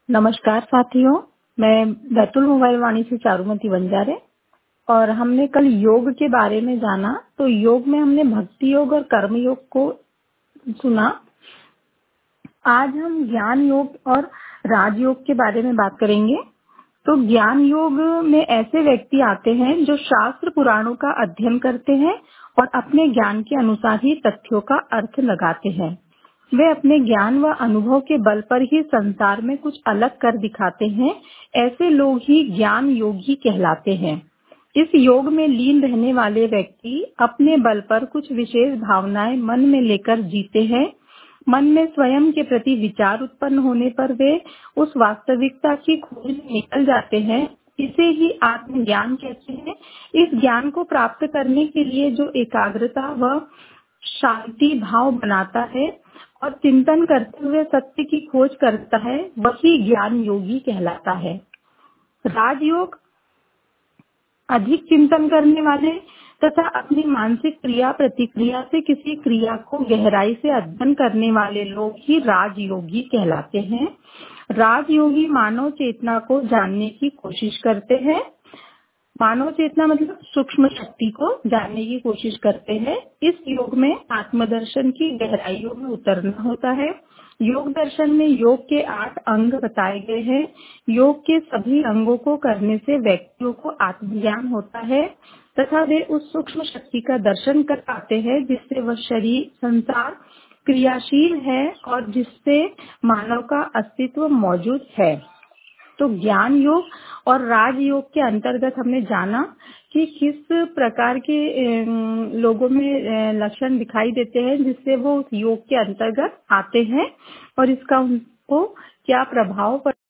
नमस्कार साथियों, मैं बैतुल मोबाइल वाणी से चारुमती बंजारे और हमने कल योग के बारे में जाना। तो योग में हमने भक्ति योग और कर्म योग को सुना। आज हम ज्ञान योग और राजयोग के बारे में बात करेंगे। तो ज्ञान योग में ऐसे व्यक्ति आते हैं जो शास्त्र पुराणों का अध्ययन करते हैं और अपने ज्ञान के अनुसार ही तथ्यों का अर्थ लगाते हैं। वे अपने ज्ञान व अनुभव के बल पर ही संसार में कुछ अलग कर दिखाते हैं। ऐसे लोग ही ज्ञान योगी कहलाते हैं। इस योग में लीन रहने वाले व्यक्ति अपने बल पर कुछ विशेष भावनाएं मन में लेकर जीते हैं। मन में स्वयं के प्रति विचार उत्पन्न होने पर वे उस वास्तविकता की खोज में निकल जाते हैं। इसे ही आत्मज्ञान कहते हैं। इस ज्ञान को प्राप्त करने के लिए जो एकाग्रता व शांति भाव बनाता है और चिंतन करते हुए सत्य की खोज करता है, वही ज्ञान योगी कहलाता है। राजयोग अधिक चिंतन करने वाले तथा अपनी मानसिक क्रिया प्रतिक्रिया से किसी क्रिया को गहराई से अध्ययन करने वाले लोग ही राजयोगी कहलाते हैं। राजयोगी मानव चेतना को जानने की कोशिश करते हैं। मानव चेतना मतलब सूक्ष्म शक्ति को जानने की कोशिश करते हैं। इस योग में आत्मदर्शन की गहराइयों में उतरना होता है। योग दर्शन में योग के 8 अंग बताए गए हैं। योग के सभी अंगों को करने से व्यक्तियों को आत्मज्ञान होता है तथा वे उस सूक्ष्म शक्ति का दर्शन कर पाते हैं जिससे वह शरीर संसार क्रियाशील है और जिससे मानव का अस्तित्व मौजूद है। तो ज्ञान योग और राजयोग के अंतर्गत हमने जाना कि किस प्रकार के लोगों में लक्षण दिखाई देते हैं जिससे वो उस योग के अंतर्गत आते हैं और इसका उनको क्या प्रभाव